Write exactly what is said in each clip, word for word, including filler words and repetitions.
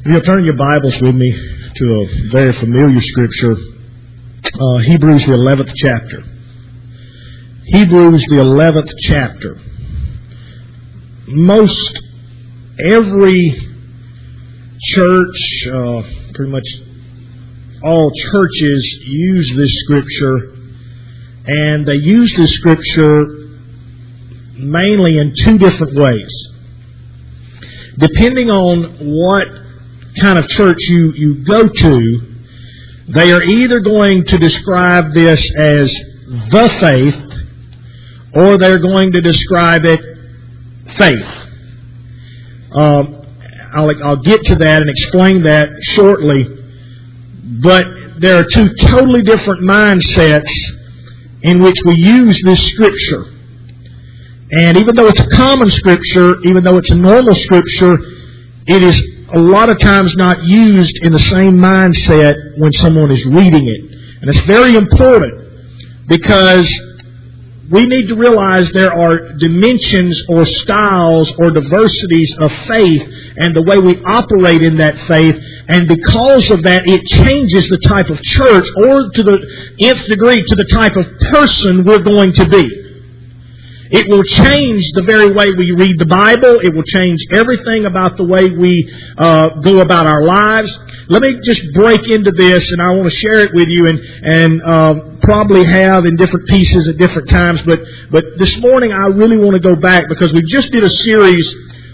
You'll turn your Bibles with me to a very familiar scripture, uh, Hebrews the eleventh chapter. Hebrews the eleventh chapter. Most every church, uh, pretty much all churches use this scripture, and they use this scripture mainly in two different ways. Depending on what kind of church you, you go to, they are either going to describe this as the faith, or they're going to describe it faith. Um, I'll, I'll get to that and explain that shortly, but there are two totally different mindsets in which we use this scripture. And even though it's a common scripture, even though it's a normal scripture, it is a lot of times not used in the same mindset when someone is reading it. And it's very important because we need to realize there are dimensions or styles or diversities of faith and the way we operate in that faith. And because of that, it changes the type of church, or to the nth degree, to the type of person we're going to be. It will change the very way we read the Bible. It will change everything about the way we uh, go about our lives. Let me just break into this, and I want to share it with you, and and uh, probably have in different pieces at different times. But but this morning I really want to go back because we just did a series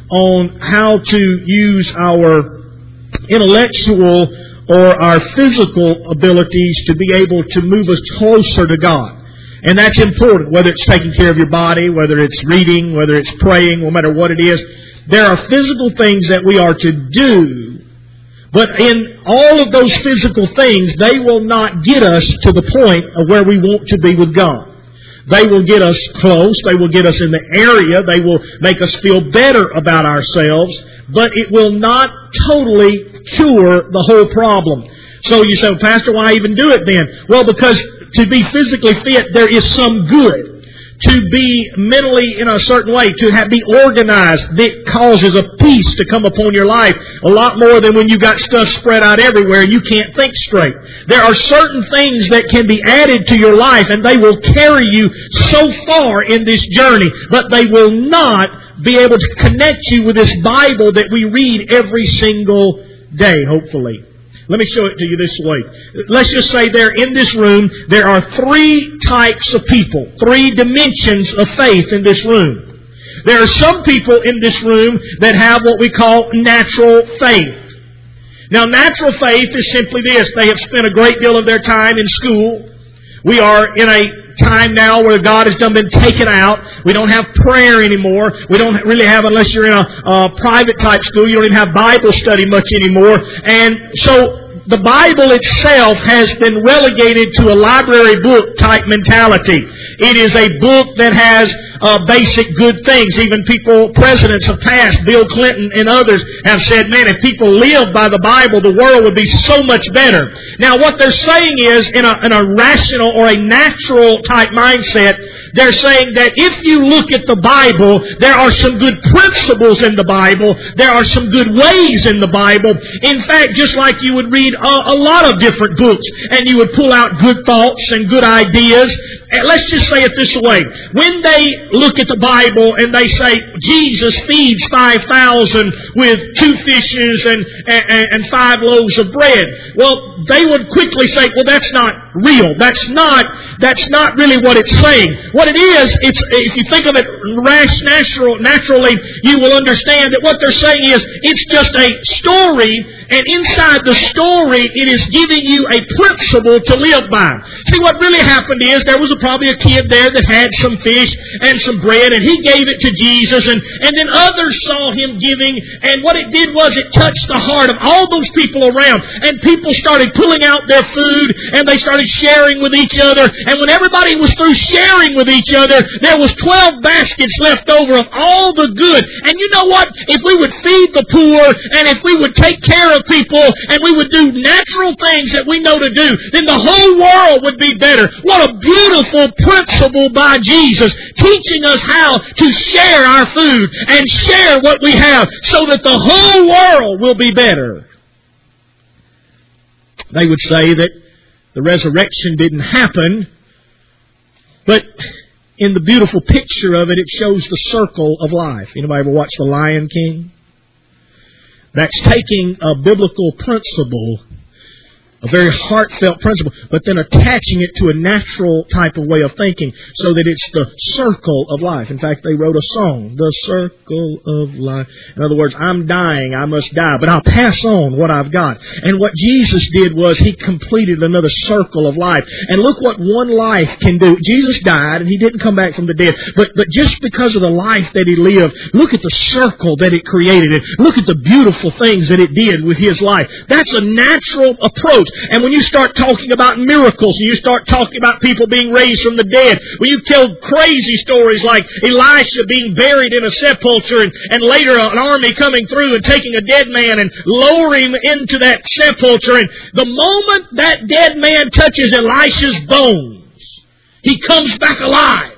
on how to use our intellectual or our physical abilities to be able to move us closer to God. And that's important, whether it's taking care of your body, whether it's reading, whether it's praying, no matter what it is. There are physical things that we are to do, but in all of those physical things, they will not get us to the point of where we want to be with God. They will get us close, they will get us in the area, they will make us feel better about ourselves, but it will not totally cure the whole problem. So you say, well, Pastor, why even do it then? Well, because to be physically fit, there is some good. To be mentally in a certain way, to have, be organized, that causes a peace to come upon your life. A lot more than when you got stuff spread out everywhere and you can't think straight. There are certain things that can be added to your life, and they will carry you so far in this journey, but they will not be able to connect you with this Bible that we read every single day, hopefully. Let me show it to you this way. Let's just say there in this room, there are three types of people, three dimensions of faith in this room. There are some people in this room that have what we call natural faith. Now, natural faith is simply this. They have spent a great deal of their time in school. We are in a time now where God has done been taken out. We don't have prayer anymore. We don't really have, unless you're in a, a private type school, you don't even have Bible study much anymore. And so the Bible itself has been relegated to a library book type mentality. It is a book that has uh, basic good things. Even people, presidents have passed, Bill Clinton and others have said, man, if people lived by the Bible, the world would be so much better. Now what they're saying is, in a, in a rational or a natural type mindset, they're saying that if you look at the Bible, there are some good principles in the Bible. There are some good ways in the Bible. In fact, just like you would read a, a lot of different books, and you would pull out good thoughts and good ideas. And let's just say it this way. When they look at the Bible and they say Jesus feeds five thousand with two fishes and, and, and five loaves of bread, well, they would quickly say, well, that's not real. That's not, that's not really what it's saying. What it is, it's, if you think of it rash, natural, naturally, you will understand that what they're saying is it's just a story, and inside the story, it is giving you a principle to live by. See, what really happened is there was a, probably a kid there that had some fish and some bread, and he gave it to Jesus, and, and then others saw him giving, and what it did was it touched the heart of all those people around, and people started pulling out their food, and they started sharing with each other, and when everybody was through sharing with each other, there was twelve baskets left over of all the good. And you know what? If we would feed the poor, and if we would take care of people, and we would do natural things that we know to do, then the whole world would be better. What a beautiful principle by Jesus, teaching us how to share our food and share what we have so that the whole world will be better. They would say that the resurrection didn't happen, but in the beautiful picture of it, it shows the circle of life. Anybody ever watch The Lion King? That's taking a biblical principle, a very heartfelt principle, but then attaching it to a natural type of way of thinking so that it's the circle of life. In fact, they wrote a song, The Circle of Life. In other words, I'm dying, I must die, but I'll pass on what I've got. And what Jesus did was He completed another circle of life. And look what one life can do. Jesus died and He didn't come back from the dead, but, but just because of the life that He lived, look at the circle that it created. And look at the beautiful things that it did with His life. That's a natural approach. And when you start talking about miracles, and you start talking about people being raised from the dead, when you tell crazy stories like Elisha being buried in a sepulcher, and, and later an army coming through and taking a dead man and lowering him into that sepulcher, and the moment that dead man touches Elisha's bones, he comes back alive.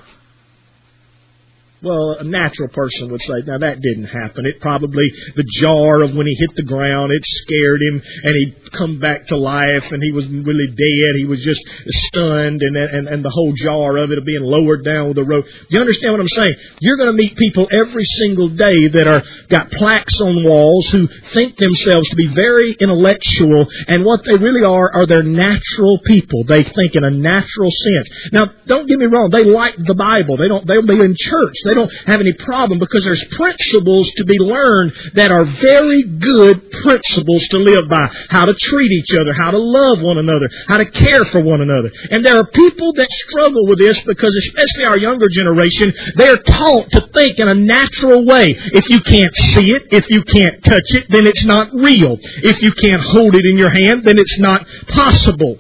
Well, a natural person would say, now that didn't happen. It probably, the jar of when he hit the ground, it scared him, and he'd come back to life, and he was really dead. He was just stunned, and and, and the whole jar of it being lowered down with a rope. Do you understand what I'm saying? You're going to meet people every single day that are got plaques on walls who think themselves to be very intellectual, and what they really are are they're natural people. They think in a natural sense. Now, don't get me wrong. They like the Bible. They don't. They'll be in church. They don't have any problem because there's principles to be learned that are very good principles to live by. How to treat each other, how to love one another, how to care for one another. And there are people that struggle with this because, especially our younger generation, they're taught to think in a natural way. If you can't see it, if you can't touch it, then it's not real. If you can't hold it in your hand, then it's not possible.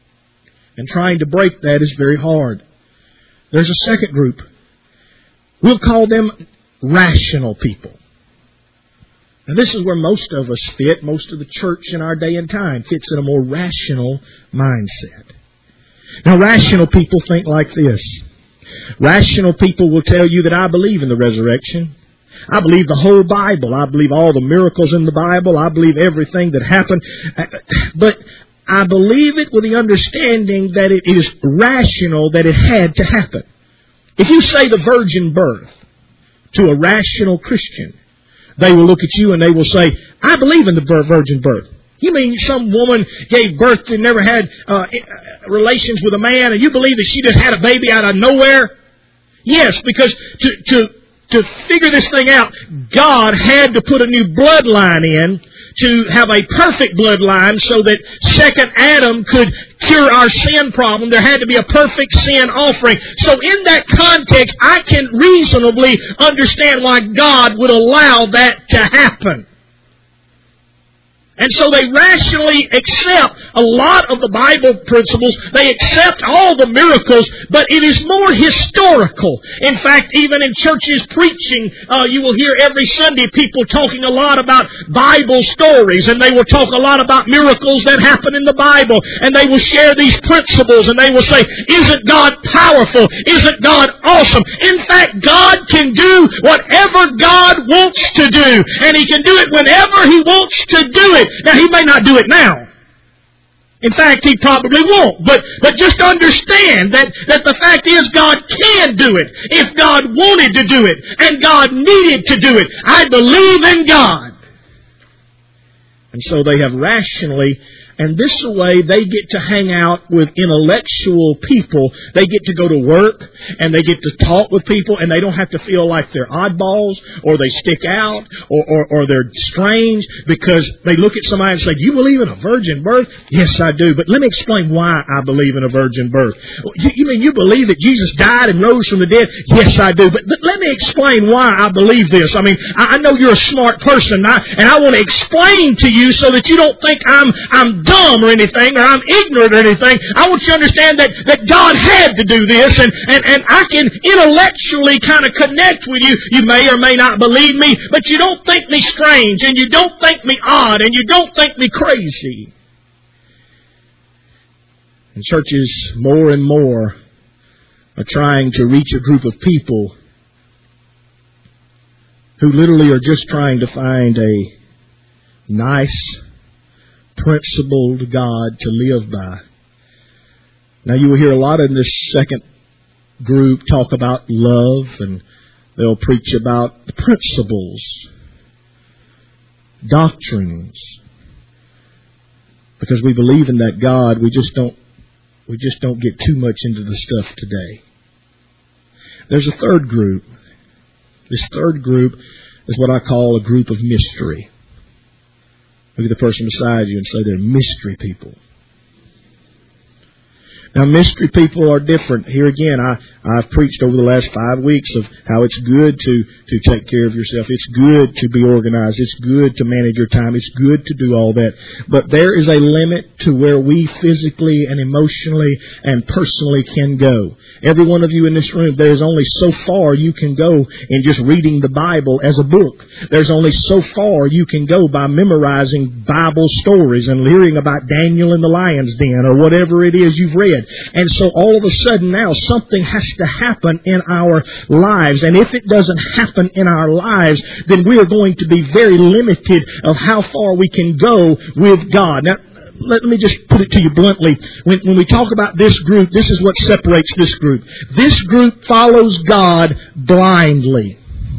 And trying to break that is very hard. There's a second group. We'll call them rational people. Now, this is where most of us fit. Most of the church in our day and time fits in a more rational mindset. Now, rational people think like this. Rational people will tell you that I believe in the resurrection. I believe the whole Bible. I believe all the miracles in the Bible. I believe everything that happened. But I believe it with the understanding that it is rational, that it had to happen. If you say the virgin birth to a rational Christian, they will look at you and they will say, I believe in the virgin birth. You mean some woman gave birth and never had uh, relations with a man, and you believe that she just had a baby out of nowhere? Yes, because to, to, to figure this thing out, God had to put a new bloodline in to have a perfect bloodline so that second Adam could cure our sin problem. There had to be a perfect sin offering. So in that context, I can reasonably understand why God would allow that to happen. And so they rationally accept a lot of the Bible principles. They accept all the miracles, but it is more historical. In fact, even in churches preaching, uh, you will hear every Sunday people talking a lot about Bible stories, and they will talk a lot about miracles that happen in the Bible, and they will share these principles, and they will say, isn't God powerful? Isn't God awesome? In fact, God can do whatever God wants to do, and He can do it whenever He wants to do it. Now, He may not do it now. In fact, He probably won't. But but just understand that, that the fact is God can do it if God wanted to do it and God needed to do it. I believe in God. And so they have rationally, and this is a way they get to hang out with intellectual people. They get to go to work, and they get to talk with people, and they don't have to feel like they're oddballs, or they stick out, or, or, or they're strange, because they look at somebody and say, do you believe in a virgin birth? Yes, I do. But let me explain why I believe in a virgin birth. You, you mean you believe that Jesus died and rose from the dead? Yes, I do. But, but let me explain why I believe this. I mean, I, I know you're a smart person, and I, and I want to explain to you so that you don't think I'm I'm dumb or anything, or I'm ignorant or anything. I want you to understand that, that God had to do this, and, and, and I can intellectually kind of connect with you. You may or may not believe me, but you don't think me strange, and you don't think me odd, and you don't think me crazy. And churches more and more are trying to reach a group of people who literally are just trying to find a nice, principled God to live by. Now you will hear a lot in this second group talk about love, and they'll preach about the principles, doctrines. Because we believe in that God, we just don't we just don't get too much into the stuff today. There's a third group. This third group is what I call a group of mystery. Look at the person beside you and say they're mystery people. Now, mystery people are different. Here again, I, I've preached over the last five weeks of how it's good to, to take care of yourself. It's good to be organized. It's good to manage your time. It's good to do all that. But there is a limit to where we physically and emotionally and personally can go. Every one of you in this room, there is only so far you can go in just reading the Bible as a book. There's only so far you can go by memorizing Bible stories and hearing about Daniel in the lion's den or whatever it is you've read. And so all of a sudden now something has to happen in our lives. And if it doesn't happen in our lives, then we are going to be very limited of how far we can go with God. Now, let me just put it to you bluntly. When, when we talk about this group, this is what separates this group. This group follows God blindly.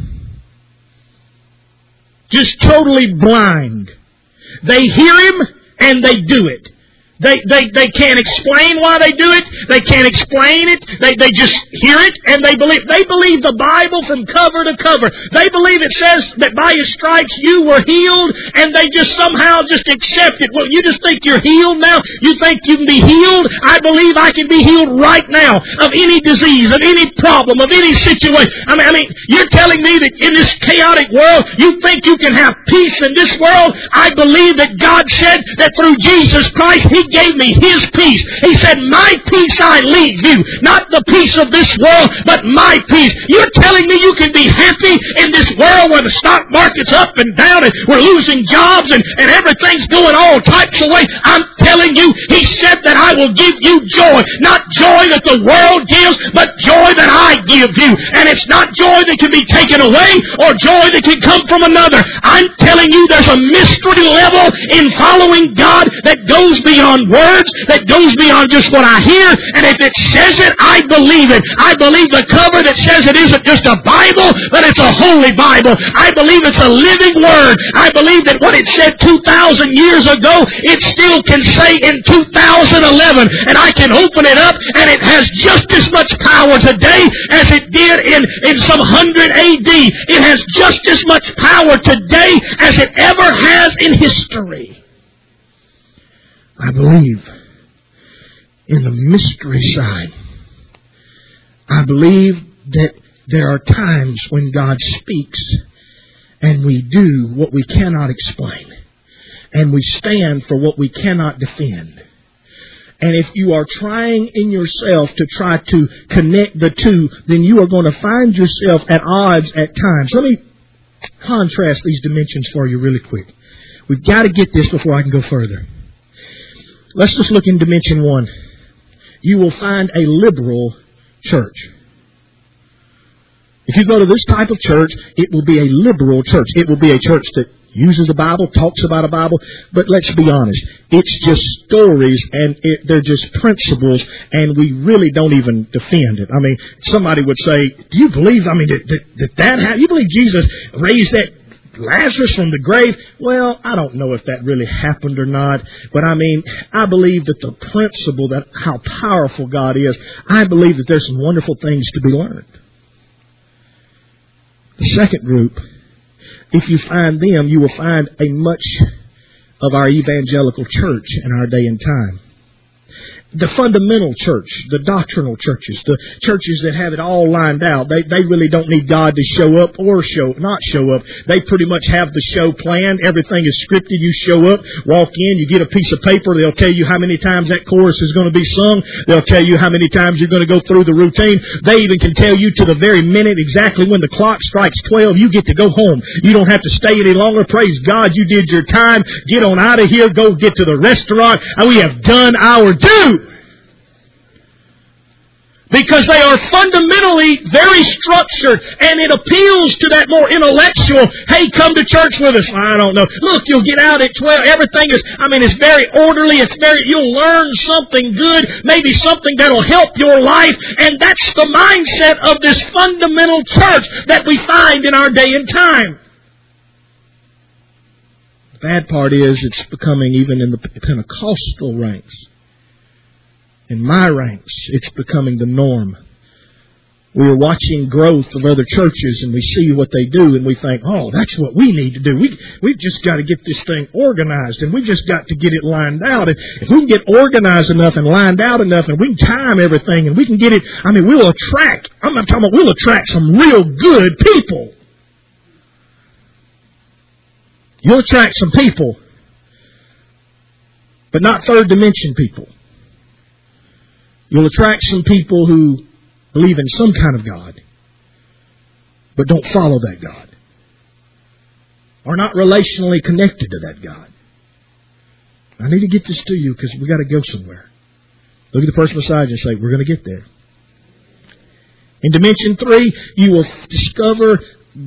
Just totally blind. They hear Him and they do it. They, they, they can't explain why they do it. They can't explain it. They, they just hear it and they believe. They believe the Bible from cover to cover. They believe it says that by His stripes you were healed, and they just somehow just accept it. Well, you just think you're healed now? You think you can be healed? I believe I can be healed right now of any disease, of any problem, of any situation. I mean, I mean, you're telling me that in this chaotic world, you think you can have peace in this world? I believe that God said that through Jesus Christ, He gave me His peace. He said, my peace I leave you. Not the peace of this world, but my peace. You're telling me you can be happy in this world where the stock market's up and down and we're losing jobs and, and everything's going all types of ways. I'm telling you, He said that I will give you joy. Not joy that the world gives, but joy that I give you. And it's not joy that can be taken away or joy that can come from another. I'm telling you there's a mystery level in following God that goes beyond words, that goes beyond just what I hear. And if it says it, I believe it. I believe the cover that says it isn't just a Bible, but it's a holy Bible. I believe it's a living word. I believe that what it said two thousand years ago, it still can say in two thousand eleven. And I can open it up and it has just as much power today as it did in, in some hundred A D. It has just as much power today as it ever has in history. I believe in the mystery side. I believe that there are times when God speaks and we do what we cannot explain. And we stand for what we cannot defend. And if you are trying in yourself to try to connect the two, then you are going to find yourself at odds at times. Let me contrast these dimensions for you really quick. We've got to get this before I can go further. Let's just look in dimension one. You will find a liberal church. If you go to this type of church, it will be a liberal church. It will be a church that uses the Bible, talks about a Bible, but let's be honest. It's just stories and it, they're just principles, and we really don't even defend it. I mean, somebody would say, do you believe, I mean, that that, that, that happened? You believe Jesus raised that Lazarus from the grave? Well, I don't know if that really happened or not, but I mean, I believe that the principle, that how powerful God is, I believe that there's some wonderful things to be learned. The second group, if you find them, you will find a much of our evangelical church in our day and time. The fundamental church, the doctrinal churches, the churches that have it all lined out, they, they really don't need God to show up or show not show up. They pretty much have the show planned. Everything is scripted. You show up, walk in, you get a piece of paper. They'll tell you how many times that chorus is going to be sung. They'll tell you how many times you're going to go through the routine. They even can tell you to the very minute exactly when the clock strikes twelve, you get to go home. You don't have to stay any longer. Praise God, you did your time. Get on out of here. Go get to the restaurant. And we have done our due. Because they are fundamentally very structured, and it appeals to that more intellectual, hey, come to church with us. I don't know. Look, you'll get out at twelve. Everything is, I mean, it's very orderly. It's very, you'll learn something good, maybe something that'll help your life. And that's the mindset of this fundamental church that we find in our day and time. The bad part is it's becoming, even in the Pentecostal ranks, in my ranks, it's becoming the norm. We are watching growth of other churches, and we see what they do, and we think, oh, that's what we need to do. We, we've just got to get this thing organized, and we just got to get it lined out. And if we can get organized enough and lined out enough, and we can time everything, and we can get it, I mean, we'll attract, I'm not talking about, we'll attract some real good people. You'll attract some people, but not third dimension people. You'll attract some people who believe in some kind of God, but don't follow that God, are not relationally connected to that God. I need to get this to you because we've got to go somewhere. Look at the person beside you and say, we're going to get there. In dimension three, you will discover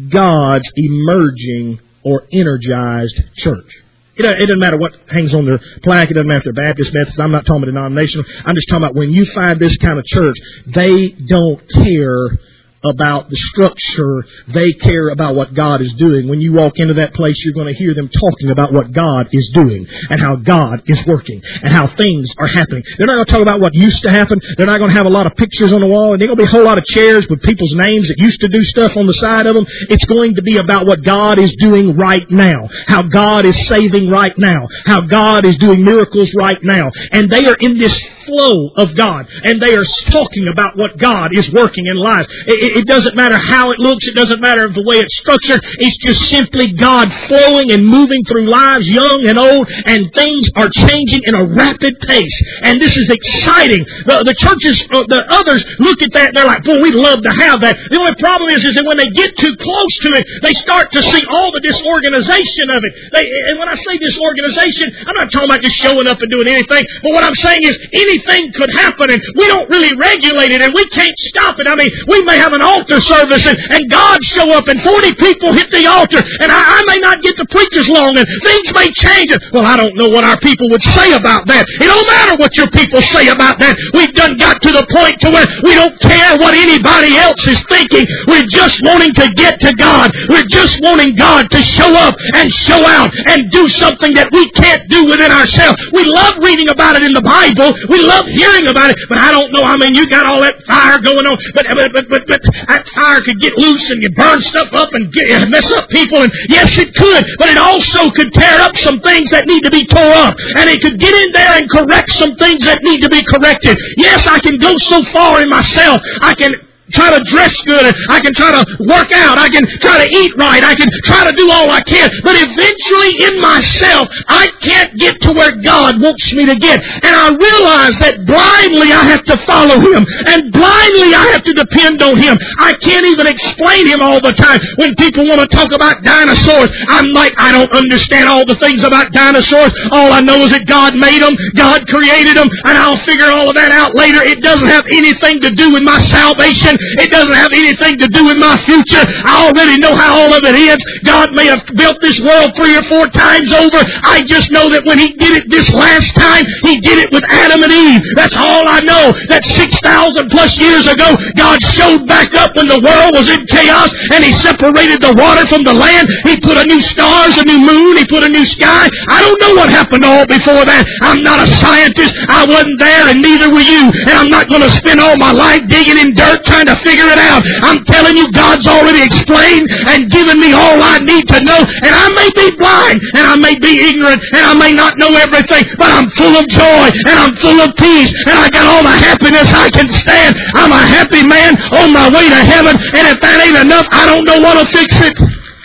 God's emerging or energized church. It doesn't matter what hangs on their plaque. It doesn't matter if they're Baptist, Methodist. I'm not talking about denominational. I'm just talking about when you find this kind of church, they don't care about the structure. They care about what God is doing. When you walk into that place, you're going to hear them talking about what God is doing and how God is working and how things are happening. They're not going to talk about what used to happen. They're not going to have a lot of pictures on the wall. And there's going to be a whole lot of chairs with people's names that used to do stuff on the side of them. It's going to be about what God is doing right now, how God is saving right now, how God is doing miracles right now. And they are in this flow of God, and they are talking about what God is working in life. It, it doesn't matter how it looks. It doesn't matter the way it's structured. It's just simply God flowing and moving through lives, young and old, and things are changing in a rapid pace. And this is exciting. The, the churches, uh, the others look at that and they're like, boy, we'd love to have that. The only problem is, is that when they get too close to it, they start to see all the disorganization of it. They, and when I say disorganization, I'm not talking about just showing up and doing anything, but what I'm saying is anything could happen, and we don't really regulate it, and we can't stop it. I mean, we may have an altar service, and, and God show up, and forty people hit the altar, and I, I may not get to preach as long, and things may change. Well, I don't know what our people would say about that. It don't matter what your people say about that. We've done got to the point to where we don't care what anybody else is thinking. We're just wanting to get to God. We're just wanting God to show up and show out and do something that we can't do within ourselves. We love reading about it in the Bible. We love hearing about it, but I don't know. I mean, you got all that fire going on, but but but but, but that fire could get loose and you burn stuff up and get, mess up people. And yes, it could, but it also could tear up some things that need to be tore up, and it could get in there and correct some things that need to be corrected. Yes, I can go so far in myself. I can try to dress good, and I can try to work out, I can try to eat right, I can try to do all I can, but eventually in myself, I can't get to where God wants me to get. And I realize that blindly I have to follow Him, and blindly I have to depend on Him. I can't even explain Him all the time. When people want to talk about dinosaurs, I'm like, I don't understand all the things about dinosaurs. All I know is that God made them, God created them, and I'll figure all of that out later. It doesn't have anything to do with my salvation. It doesn't have anything to do with my future. I already know how all of it ends. God may have built this world three or four times over. I just know that when He did it this last time, He did it with Adam and Eve. That's all I know. That six thousand plus years ago, God showed back up when the world was in chaos, and He separated the water from the land. He put a new stars, a new moon. He put a new sky. I don't know what happened all before that. I'm not a scientist. I wasn't there, and neither were you. And I'm not going to spend all my life digging in dirt trying to figure it out. I'm telling you, God's already explained and given me all I need to know. And I may be blind, and I may be ignorant, and I may not know everything, but I'm full of joy, and I'm full of peace, and I got all the happiness I can stand. I'm a happy man on my way to heaven, and if that ain't enough, I don't know what to fix it.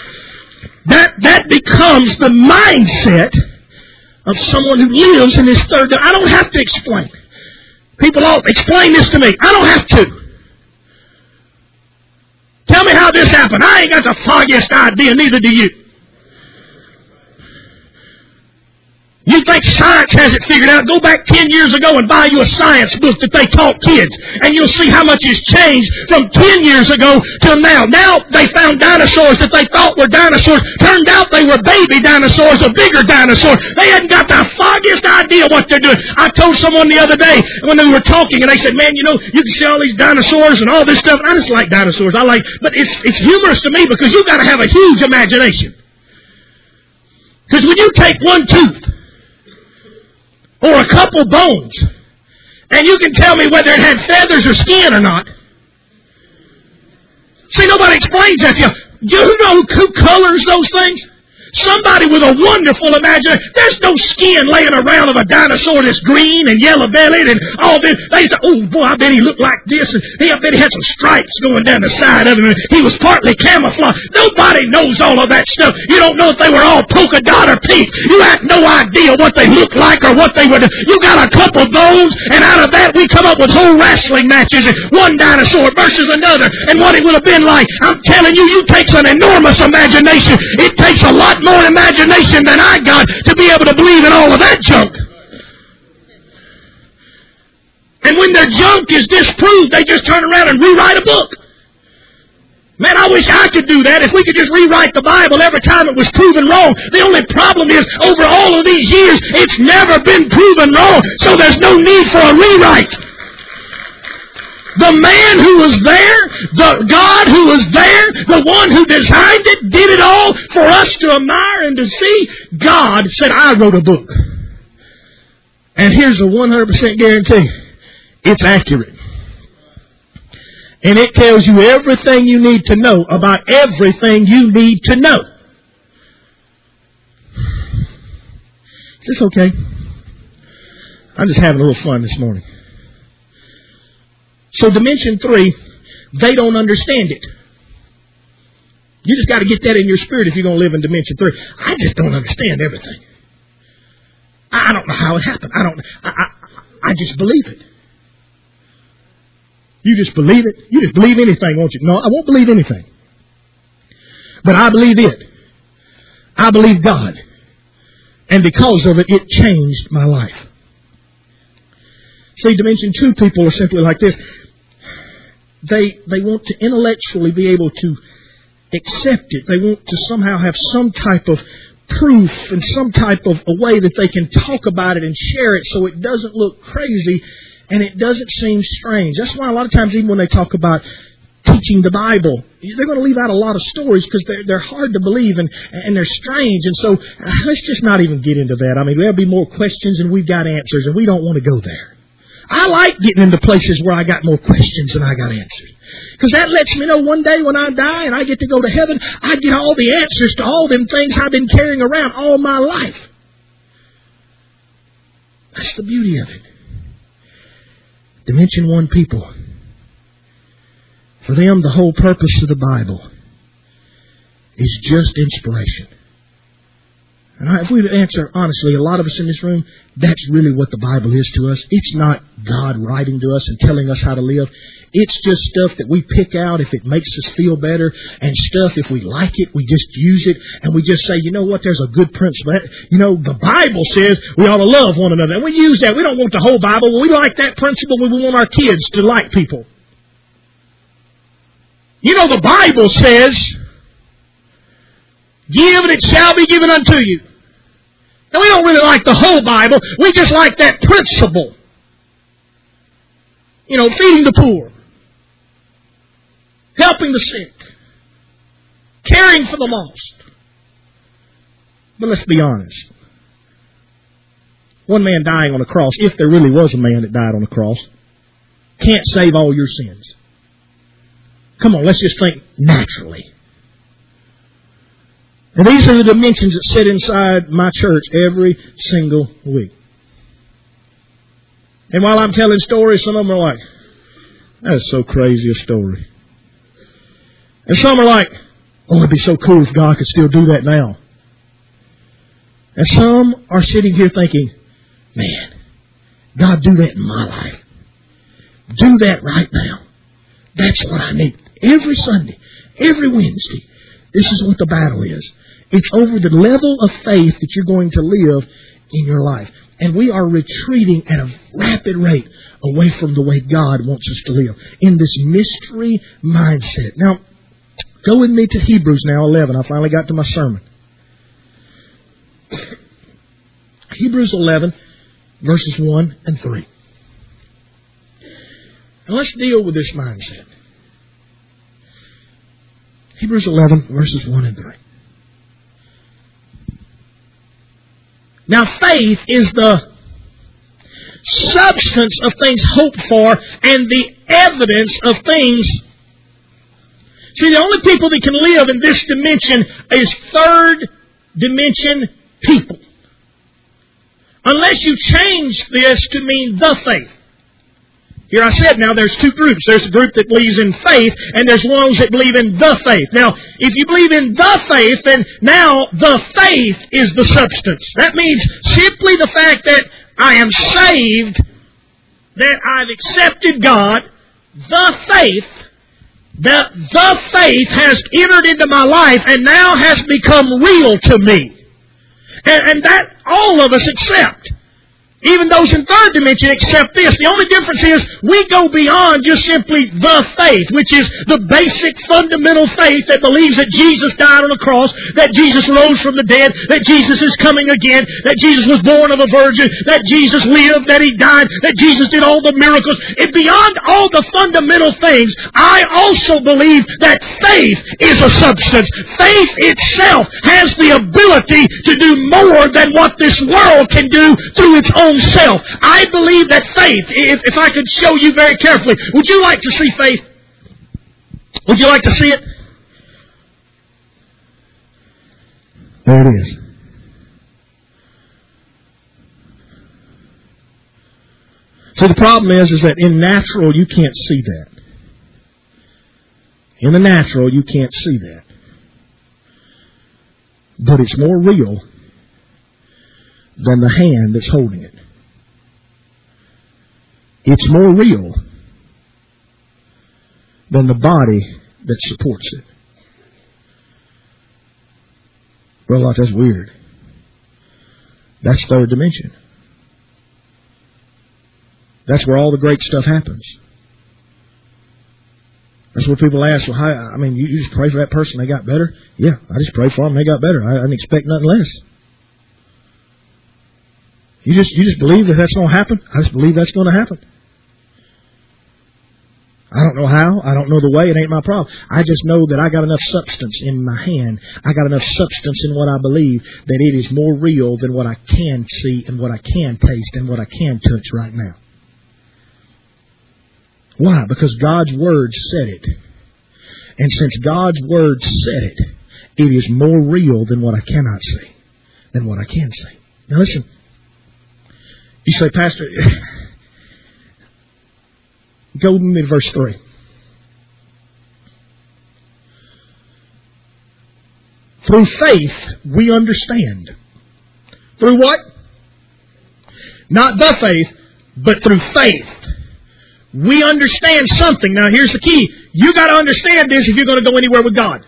That, that becomes the mindset of someone who lives in this third day. I don't have to explain. People all explain this to me. I don't have to. Tell me how this happened. I ain't got the foggiest idea, neither do you. You think science has it figured out? Go back ten years ago and buy you a science book that they taught kids. And you'll see how much has changed from ten years ago till now. Now they found dinosaurs that they thought were dinosaurs. Turned out they were baby dinosaurs, a bigger dinosaur. They hadn't got the foggiest idea what they're doing. I told someone the other day when they were talking and they said, man, you know, you can see all these dinosaurs and all this stuff. I just like dinosaurs. I like, but it's, it's humorous to me because you've got to have a huge imagination. Because when you take one tooth, or a couple bones, and you can tell me whether it had feathers or skin or not. See, nobody explains that to you. Do you know who colors those things? Somebody with a wonderful imagination. There's no skin laying around of a dinosaur that's green and yellow-bellied and all this. They say, oh, boy, I bet he looked like this. And he, I bet he had some stripes going down the side of him. And he was partly camouflaged. Nobody knows all of that stuff. You don't know if they were all polka dot or pink. You have no idea what they looked like or what they would do. You got a couple bones, and out of that we come up with whole wrestling matches. And one dinosaur versus another. And what it would have been like. I'm telling you, you takes an enormous imagination. It takes a lot more imagination than I got to be able to believe in all of that junk. And when their junk is disproved, they just turn around and rewrite a book. Man, I wish I could do that. If we could just rewrite the Bible every time it was proven wrong. The only problem is, over all of these years, it's never been proven wrong, so there's no need for a rewrite. The man who was there, the God who was there, the one who designed it, did it all for us to admire and to see. God said, I wrote a book. And here's a one hundred percent guarantee. It's accurate. And it tells you everything you need to know about everything you need to know. Is this okay? I'm just having a little fun this morning. So dimension three, they don't understand it. You just got to get that in your spirit if you're going to live in dimension three. I just don't understand everything. I don't know how it happened. I don't. I, I, I just believe it. You just believe it. You just believe anything, won't you? No, I won't believe anything. But I believe it. I believe God. And because of it, it changed my life. See, dimension two people are simply like this. They they want to intellectually be able to accept it. They want to somehow have some type of proof and some type of a way that they can talk about it and share it so it doesn't look crazy and it doesn't seem strange. That's why a lot of times even when they talk about teaching the Bible, they're going to leave out a lot of stories because they're, they're hard to believe and, and they're strange. And so let's just not even get into that. I mean, there'll be more questions and we've got answers and we don't want to go there. I like getting into places where I got more questions than I got answers. Because that lets me know one day when I die and I get to go to heaven, I get all the answers to all them things I've been carrying around all my life. That's the beauty of it. Dimension one people. For them, the whole purpose of the Bible is just inspiration. And if we would answer honestly, a lot of us in this room, that's really what the Bible is to us. It's not God writing to us and telling us how to live. It's just stuff that we pick out if it makes us feel better, and stuff, if we like it, we just use it, and we just say, you know what, there's a good principle. You know, the Bible says we ought to love one another. And we use that. We don't want the whole Bible. We like that principle. We want our kids to like people. You know, the Bible says, give and it shall be given unto you. Now, we don't really like the whole Bible. We just like that principle. You know, feeding the poor. Helping the sick. Caring for the lost. But let's be honest. One man dying on a cross, if there really was a man that died on a cross, can't save all your sins. Come on, let's just think naturally. And these are the dimensions that sit inside my church every single week. And while I'm telling stories, some of them are like, that's so crazy a story. And some are like, oh, it'd be so cool if God could still do that now. And some are sitting here thinking, man, God, do that in my life. Do that right now. That's what I need. Every Sunday, every Wednesday, this is what the battle is. It's over the level of faith that you're going to live in your life. And we are retreating at a rapid rate away from the way God wants us to live, in this mystery mindset. Now, go with me to Hebrews now, eleven. I finally got to my sermon. Hebrews eleven, verses one and three. And let's deal with this mindset. Hebrews eleven, verses one and three. Now, faith is the substance of things hoped for and the evidence of things. See, the only people that can live in this dimension is third dimension people. Unless you change this to mean the faith. Here I said now there's two groups. There's a group that believes in faith, and there's ones that believe in the faith. Now, if you believe in the faith, then now the faith is the substance. That means simply the fact that I am saved, that I've accepted God, the faith, that the faith has entered into my life and now has become real to me. And, and that all of us accept. Even those in third dimension accept this. The only difference is we go beyond just simply the faith, which is the basic fundamental faith that believes that Jesus died on the cross, that Jesus rose from the dead, that Jesus is coming again, that Jesus was born of a virgin, that Jesus lived, that He died, that Jesus did all the miracles. And beyond all the fundamental things, I also believe that faith is a substance. Faith itself has the ability to do more than what this world can do through its own self. I believe that faith, if, if I could show you very carefully, would you like to see faith? Would you like to see it? There it is. So the problem is, is that in natural you can't see that. In the natural you can't see that. But it's more real than the hand that's holding it. It's more real than the body that supports it. Well, that's weird. That's third dimension. That's where all the great stuff happens. That's what people ask, well, how, I mean, you, you just pray for that person, they got better? Yeah, I just pray for them, they got better. I, I didn't expect nothing less. You just you just believe that that's going to happen? I just believe that's going to happen. I don't know how. I don't know the way. It ain't my problem. I just know that I got enough substance in my hand. I got enough substance in what I believe that it is more real than what I can see and what I can taste and what I can touch right now. Why? Because God's Word said it. And since God's Word said it, it is more real than what I cannot see, than what I can see. Now listen. You say, Pastor, go with me to verse three. Through faith, we understand. Through what? Not the faith, but through faith. We understand something. Now, here's the key. You got to understand this if you're going to go anywhere with God.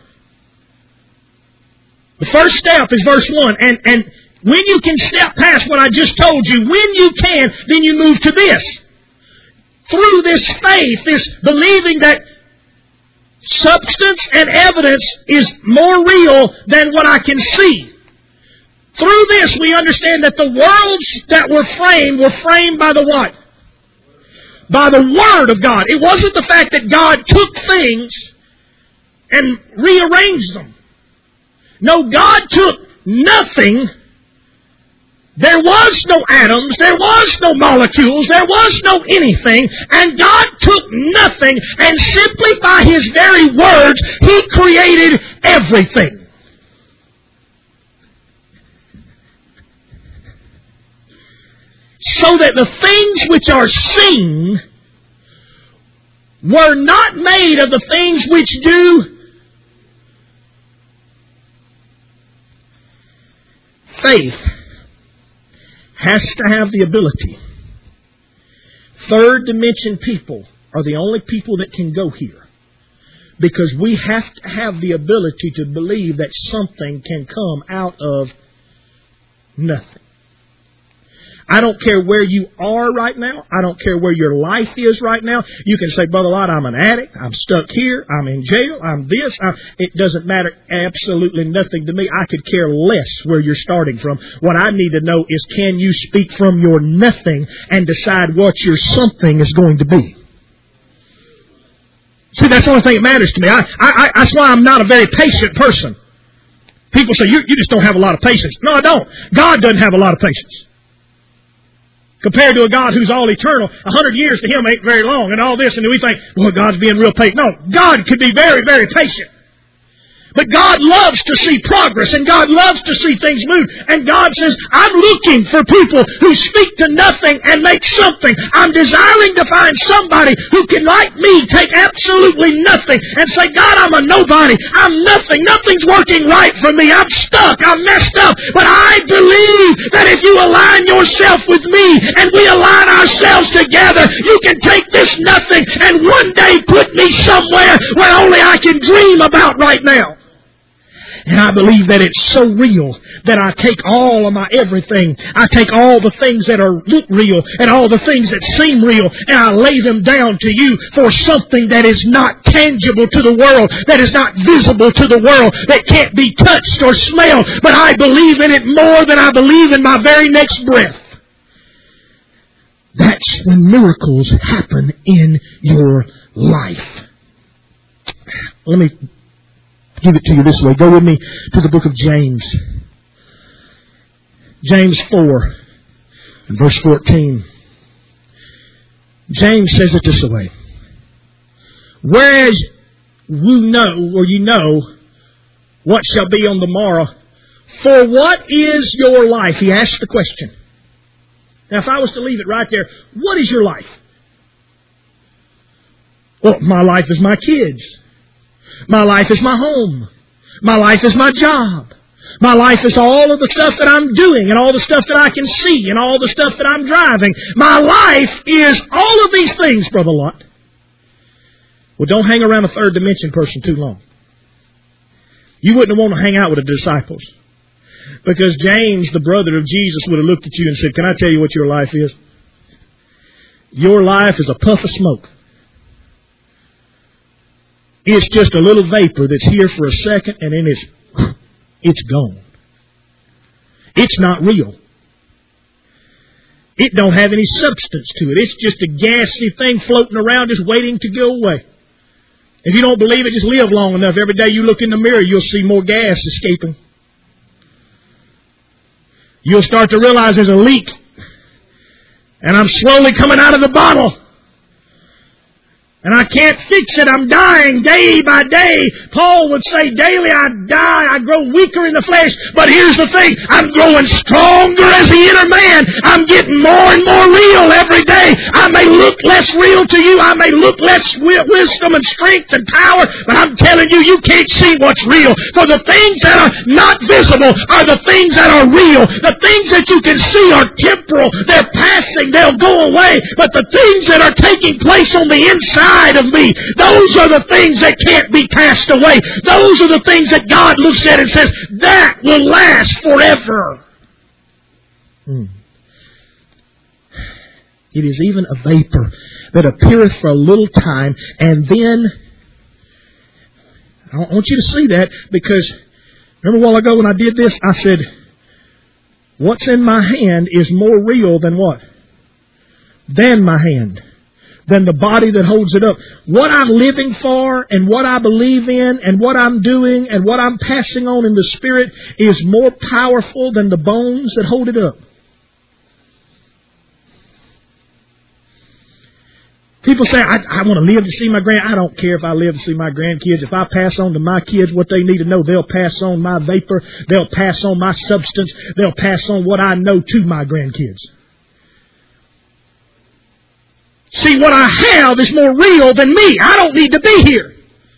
The first step is verse one. And, and when you can step past what I just told you, when you can, then you move to this. Through this faith, this believing that substance and evidence is more real than what I can see. Through this, we understand that the worlds that were framed were framed by the what? By the Word of God. It wasn't the fact that God took things and rearranged them. No, God took nothing. There was no atoms. There was no molecules. There was no anything. And God took nothing, and simply by His very words, He created everything. So that the things which are seen were not made of the things which do. Faith has to have the ability. Third dimension people are the only people that can go here. Because we have to have the ability to believe that something can come out of nothing. I don't care where you are right now. I don't care where your life is right now. You can say, Brother Lott, I'm an addict. I'm stuck here. I'm in jail. I'm this. I'm... It doesn't matter absolutely nothing to me. I could care less where you're starting from. What I need to know is, can you speak from your nothing and decide what your something is going to be? See, that's the only thing that matters to me. I, I, I, that's why I'm not a very patient person. People say, you, you just don't have a lot of patience. No, I don't. God doesn't have a lot of patience. Compared to a God who's all eternal, a hundred years to Him ain't very long, and all this, and we think, well, God's being real patient. No, God could be very, very patient. But God loves to see progress, and God loves to see things move. And God says, I'm looking for people who speak to nothing and make something. I'm desiring to find somebody who can, like me, take absolutely nothing and say, God, I'm a nobody. I'm nothing. Nothing's working right for me. I'm stuck. I'm messed up. But I believe that if you align yourself with me and we align ourselves together, you can take this nothing and one day put me somewhere where only I can dream about right now. And I believe that it's so real that I take all of my everything. I take all the things that are look real and all the things that seem real, and I lay them down to you for something that is not tangible to the world, that is not visible to the world, that can't be touched or smelled. But I believe in it more than I believe in my very next breath. That's when miracles happen in your life. Let me give it to you this way. Go with me to the book of James. James four, verse fourteen. James says it this way. Whereas you know, or you know, what shall be on the morrow, for what is your life? He asks the question. Now, if I was to leave it right there, what is your life? Well, my life is my kids. My life is my home. My life is my job. My life is all of the stuff that I'm doing and all the stuff that I can see and all the stuff that I'm driving. My life is all of these things, Brother Lott. Well, don't hang around a third dimension person too long. You wouldn't want to hang out with the disciples. Because James, the brother of Jesus, would have looked at you and said, can I tell you what your life is? Your life is a puff of smoke. It's just a little vapor that's here for a second and then it's, it's gone. It's not real. It don't have any substance to it. It's just a gassy thing floating around just waiting to go away. If you don't believe it, just live long enough. Every day you look in the mirror, you'll see more gas escaping. You'll start to realize there's a leak. And I'm slowly coming out of the bottle. And I can't fix it. I'm dying day by day. Paul would say, daily I die. I grow weaker in the flesh. But here's the thing. I'm growing stronger as the inner man. I'm getting more and more real every day. I may look less real to you. I may look less wisdom and strength and power. But I'm telling you, you can't see what's real. For the things that are not visible are the things that are real. The things that you can see are temporal. They're passing. They'll go away. But the things that are taking place on the inside of me, those are the things that can't be passed away. Those are the things that God looks at and says, that will last forever. Hmm. It is even a vapor that appeareth for a little time, and then, I want you to see that, because remember a while ago when I did this, I said, what's in my hand is more real than what? Than my hand. Than the body that holds it up. What I'm living for and what I believe in and what I'm doing and what I'm passing on in the Spirit is more powerful than the bones that hold it up. People say, I, I want to live to see my grand. I don't care if I live to see my grandkids. If I pass on to my kids what they need to know, they'll pass on my vapor. They'll pass on my substance. They'll pass on what I know to my grandkids. See, what I have is more real than me. I don't need to be here.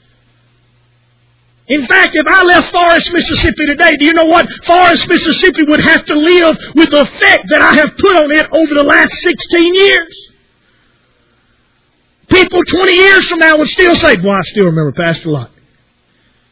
In fact, if I left Forest, Mississippi today, do you know what? Forest, Mississippi would have to live with the effect that I have put on it over the last sixteen years. People twenty years from now would still say, boy, I still remember Pastor Lott.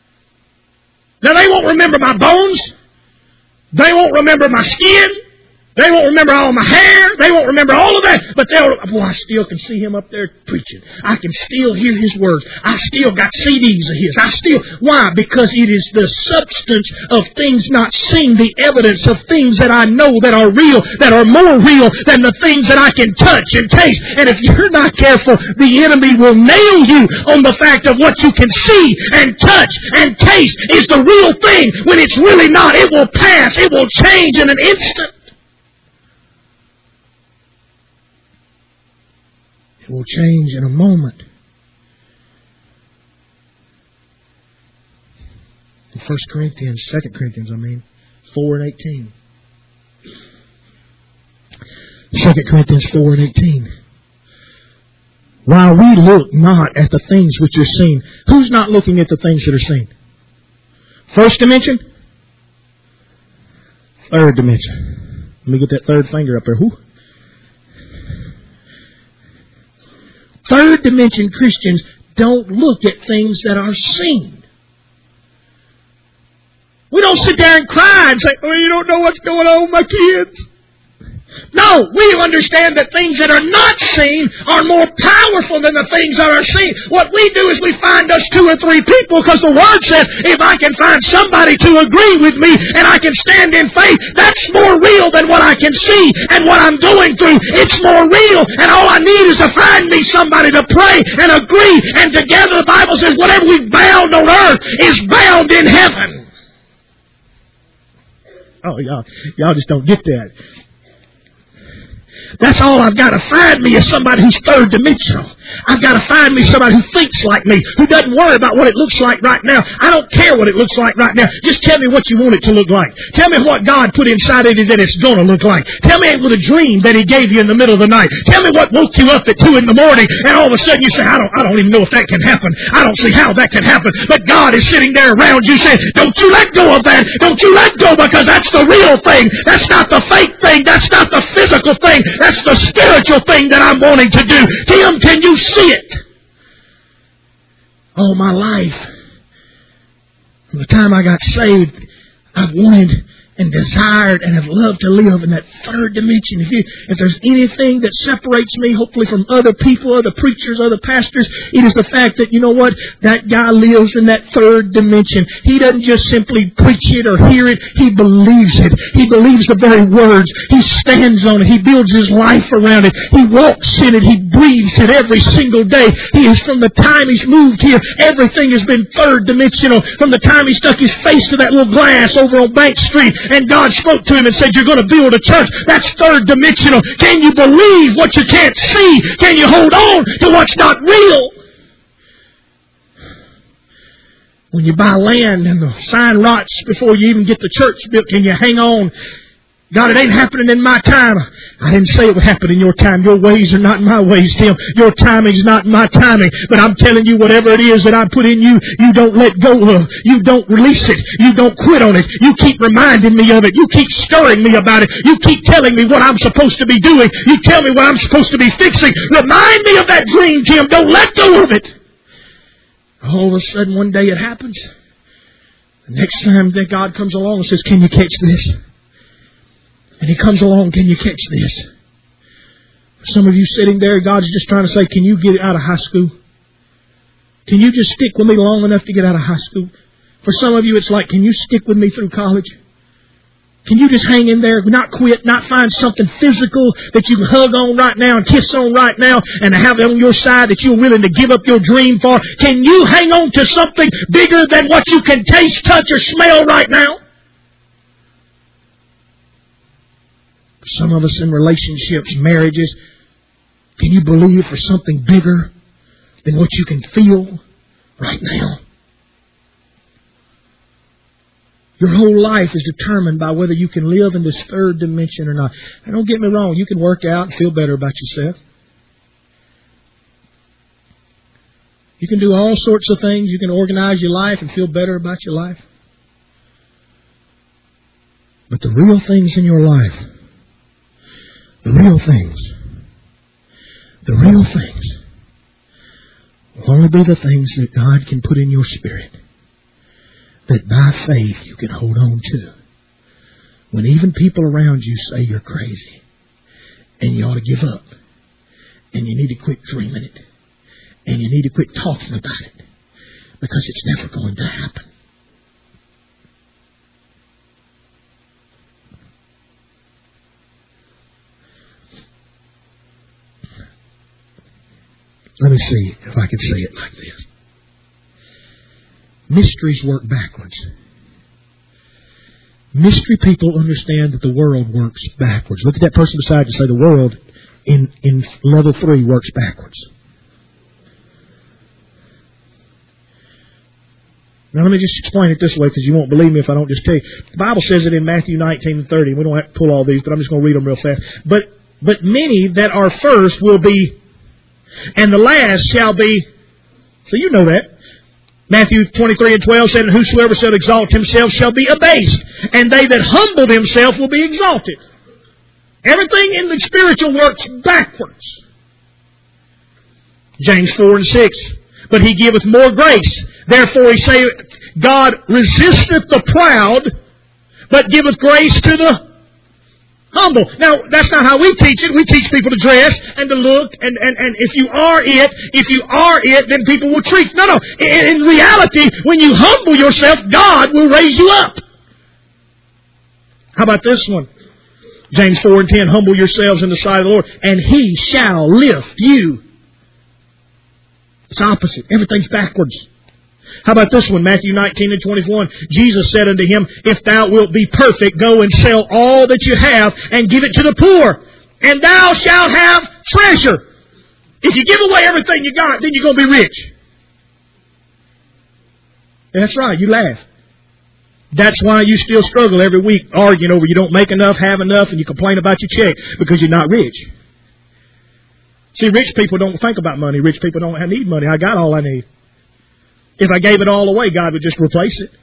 Now, they won't remember my bones. They won't remember my skin. They won't remember all my hair. They won't remember all of that. But they'll, boy, I still can see him up there preaching. I can still hear his words. I still got C Ds of his. I still, why? Because it is the substance of things not seen, the evidence of things that I know that are real, that are more real than the things that I can touch and taste. And if you're not careful, the enemy will nail you on the fact of what you can see and touch and taste is the real thing when it's really not. It will pass. It will change in an instant. It will change in a moment. In First Corinthians, Second Corinthians, I mean, four and eighteen. Second Corinthians four and eighteen. While we look not at the things which are seen. Who's not looking at the things that are seen? First dimension? Third dimension. Let me get that third finger up there. Who? Third dimension Christians don't look at things that are seen. We don't sit there and cry and say, oh, you don't know what's going on with my kids. No, we understand that things that are not seen are more powerful than the things that are seen. What we do is we find us two or three people because the Word says if I can find somebody to agree with me and I can stand in faith, that's more real than what I can see and what I'm going through. It's more real, and all I need is to find me somebody to pray and agree, and together the Bible says whatever we bound on earth is bound in heaven. Oh, y'all, y'all just don't get that. That's all I've got to find me is somebody who's third dimensional. I've got to find me somebody who thinks like me, who doesn't worry about what it looks like right now. I don't care what it looks like right now. Just tell me what you want it to look like. Tell me what God put inside of you that it's going to look like. Tell me with a dream that He gave you in the middle of the night. Tell me what woke you up at two in the morning, and all of a sudden you say, I don't, I don't even know if that can happen. I don't see how that can happen. But God is sitting there around you saying, don't you let go of that. Don't you let go, because that's the real thing. That's not the fake thing. That's not the physical thing. That's the spiritual thing that I'm wanting to do. Tim, can you see it? All my life, from the time I got saved, I've wanted and desired and have loved to live in that third dimension. If, you, if there's anything that separates me, hopefully from other people, other preachers, other pastors, it is the fact that, you know what, that guy lives in that third dimension. He doesn't just simply preach it or hear it. He believes it. He believes the very words. He stands on it. He builds his life around it. He walks in it. He breathes it every single day. He is, from the time he's moved here, everything has been third dimensional. From the time he stuck his face to that little glass over on Bank Street, and God spoke to him and said, you're going to build a church. That's third dimensional. Can you believe what you can't see? Can you hold on to what's not real? When you buy land and the sign rots before you even get the church built, can you hang on? God, it ain't happening in my time. I didn't say it would happen in your time. Your ways are not my ways, Tim. Your timing is not my timing. But I'm telling you, whatever it is that I put in you, you don't let go of. You don't release it. You don't quit on it. You keep reminding me of it. You keep stirring me about it. You keep telling me what I'm supposed to be doing. You tell me what I'm supposed to be fixing. Remind me of that dream, Tim. Don't let go of it. All of a sudden, one day it happens. The next time that God comes along and says, can you catch this? And He comes along, can you catch this? Some of you sitting there, God's just trying to say, can you get out of high school? Can you just stick with me long enough to get out of high school? For some of you, it's like, can you stick with me through college? Can you just hang in there, not quit, not find something physical that you can hug on right now and kiss on right now and have it on your side that you're willing to give up your dream for? Can you hang on to something bigger than what you can taste, touch, or smell right now? Some of us in relationships, marriages, can you believe for something bigger than what you can feel right now? Your whole life is determined by whether you can live in this third dimension or not. And don't get me wrong, you can work out and feel better about yourself. You can do all sorts of things. You can organize your life and feel better about your life. But the real things in your life, the real things, the real things will only be the things that God can put in your spirit, that by faith you can hold on to. when even people around you say you're crazy and you ought to give up and you need to quit dreaming it and you need to quit talking about it because it's never going to happen. Let me see if I can say it like this. Mysteries work backwards. Mystery people understand that the world works backwards. Look at that person beside you and say the world in, in level three works backwards. Now let me just explain it this way because you won't believe me if I don't just tell you. The Bible says it in Matthew nineteen and thirty. We don't have to pull all these, but I'm just going to read them real fast. But, but many that are first will be, and the last shall be, so you know that. Matthew twenty-three and twelve said, and whosoever shall exalt himself shall be abased, and they that humble themselves will be exalted. Everything in the spiritual works backwards. James four and six, but he giveth more grace. Therefore he saith, God resisteth the proud, but giveth grace to the humble. Now, that's not how we teach it. We teach people to dress and to look, and, and, and if you are it, if you are it, then people will treat. No, no. In, in reality, when you humble yourself, God will raise you up. How about this one? James four and ten, humble yourselves in the sight of the Lord, and He shall lift you. It's opposite. Everything's backwards. How about this one? Matthew nineteen and twenty-one. Jesus said unto him, if thou wilt be perfect, go and sell all that you have and give it to the poor, and thou shalt have treasure. If you give away everything you got, then you're going to be rich. And that's right. You laugh. That's why you still struggle every week arguing over you don't make enough, have enough, and you complain about your check because you're not rich. See, rich people don't think about money. Rich people don't need money. I got all I need. If I gave it all away, God would just replace it.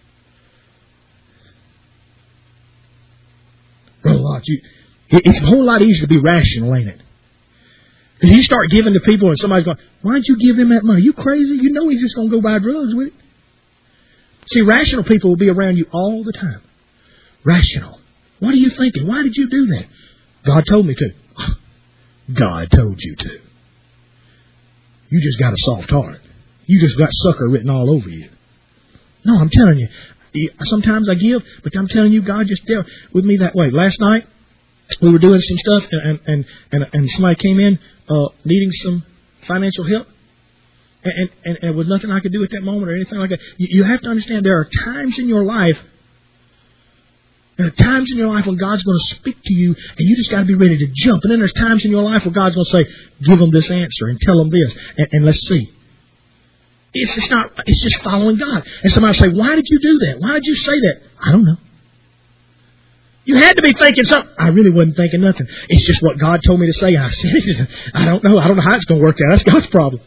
Brother Lodge, you, it's a whole lot easier to be rational, ain't it? Because you start giving to people and somebody's going, why don't you give him that money? You crazy? You know he's just going to go buy drugs with it. See, rational people will be around you all the time. Rational. What are you thinking? Why did you do that? God told me to. God told you to. You just got a soft heart. You just got sucker written all over you. No, I'm telling you. Sometimes I give, but I'm telling you, God just dealt with me that way. Last night, we were doing some stuff, and and and, and somebody came in uh, needing some financial help. And, and, and with nothing I could do at that moment or anything like that. You, you have to understand there are times in your life, there are times in your life when God's going to speak to you and you just got to be ready to jump. And then there's times in your life where God's going to say, give them this answer and tell them this and, and let's see. It's just not, it's just following God. And somebody will say, why did you do that? Why did you say that? I don't know. You had to be thinking something. I really wasn't thinking nothing. It's just what God told me to say. I said it. I don't know. I don't know how it's going to work out. That's God's problem.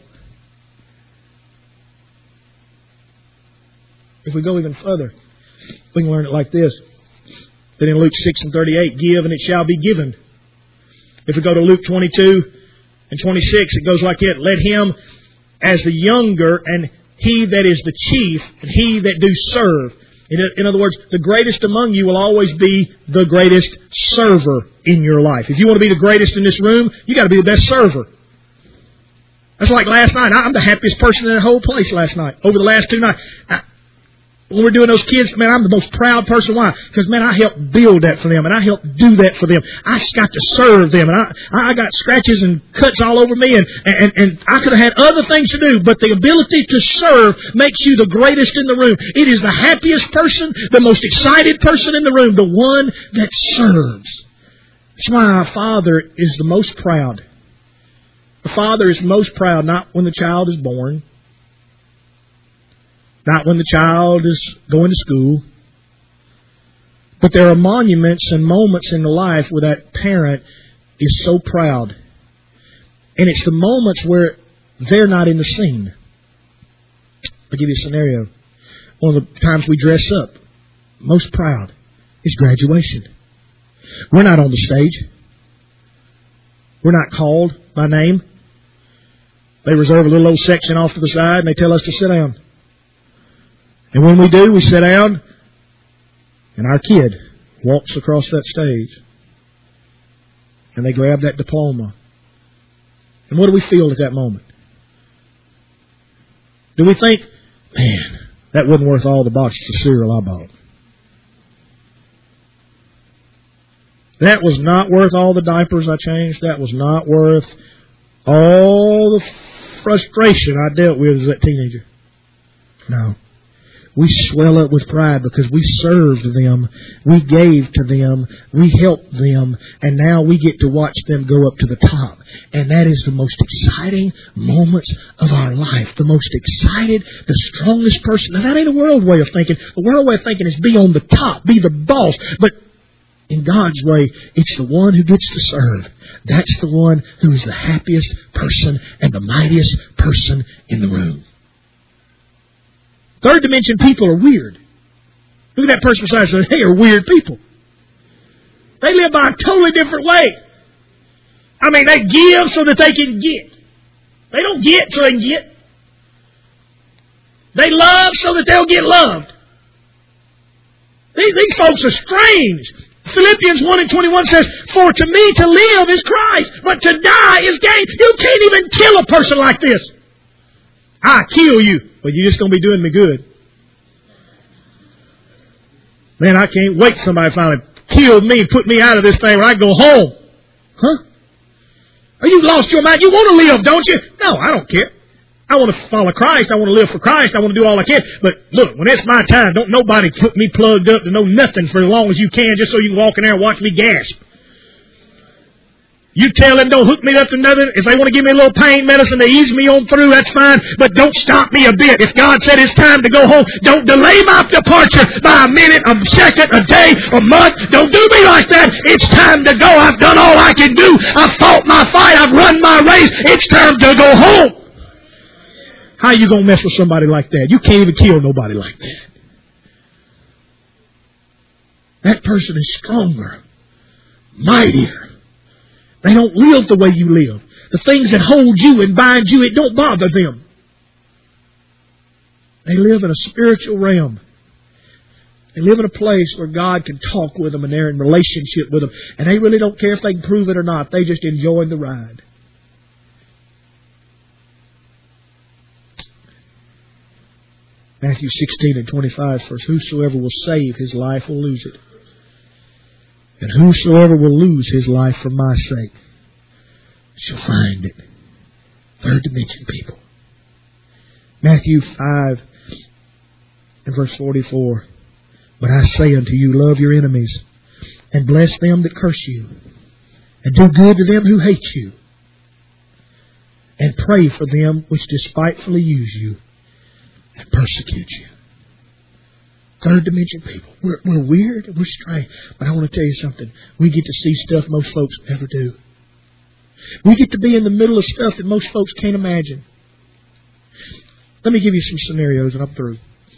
If we go even further, we can learn it like this. Then in Luke six and thirty-eight, give and it shall be given. If we go to Luke twenty-two and twenty-six, it goes like it. Let him as the younger and he that is the chief and he that do serve. In, in other words, the greatest among you will always be the greatest server in your life. If you want to be the greatest in this room, you got to be the best server. That's like last night. I'm the happiest person in the whole place last night. Over the last two nights. I, When we're doing those kids, man, I'm the most proud person. Why? Because, man, I helped build that for them, and I helped do that for them. I just got to serve them, and I, I got scratches and cuts all over me, and, and, and I could have had other things to do, but the ability to serve makes you the greatest in the room. It is the happiest person, the most excited person in the room, the one that serves. That's why our Father is the most proud. The Father is most proud not when the child is born, not when the child is going to school. But there are monuments and moments in the life where that parent is so proud. And it's the moments where they're not in the scene. I'll give you a scenario. One of the times we dress up, most proud, is graduation. We're not on the stage. We're not called by name. They reserve a little old section off to the side and they tell us to sit down. And when we do, we sit down, and our kid walks across that stage. And they grab that diploma. And what do we feel at that moment? Do we think, man, that wasn't worth all the boxes of cereal I bought? That was not worth all the diapers I changed. That was not worth all the frustration I dealt with as a teenager. No. We swell up with pride because we served them, we gave to them, we helped them, and now we get to watch them go up to the top. And that is the most exciting moments of our life. The most excited, the strongest person. Now that ain't a world way of thinking. The world way of thinking is be on the top, be the boss. But in God's way, it's the one who gets to serve. That's the one who is the happiest person and the mightiest person in the room. Third dimension people are weird. Look at that person beside you and say, they are weird people. They live by a totally different way. I mean, they give so that they can get. They don't get so they can get. They love so that they'll get loved. These, these folks are strange. Philippians one and twenty-one says, for to me to live is Christ, but to die is gain. You can't even kill a person like this. I kill you, but you're just going to be doing me good. Man, I can't wait till somebody finally killed me and put me out of this thing where I go home. Huh? Are you lost your mind? You want to live, don't you? No, I don't care. I want to follow Christ. I want to live for Christ. I want to do all I can. But look, when it's my time, don't nobody put me plugged up to know nothing for as long as you can just so you can walk in there and watch me gasp. You tell them don't hook me up to nothing. If they want to give me a little pain medicine to ease me on through, that's fine. But don't stop me a bit. If God said it's time to go home, don't delay my departure by a minute, a second, a day, a month. Don't do me like that. It's time to go. I've done all I can do. I've fought my fight. I've run my race. It's time to go home. How are you going to mess with somebody like that? You can't even kill nobody like that. That person is stronger, mightier. They don't live the way you live. The things that hold you and bind you, it don't bother them. They live in a spiritual realm. They live in a place where God can talk with them and they're in relationship with them. And they really don't care if they can prove it or not. They just enjoy the ride. Matthew sixteen and twenty-five says, whosoever will save his life will lose it. And whosoever will lose his life for my sake shall find it. Third dimension people. Matthew five and verse forty-four. But I say unto you, love your enemies, and bless them that curse you, and do good to them who hate you, and pray for them which despitefully use you and persecute you. Third dimension people. We're, we're weird. We're strange. But I want to tell you something. We get to see stuff most folks never do. We get to be in the middle of stuff that most folks can't imagine. Let me give you some scenarios and I'm through.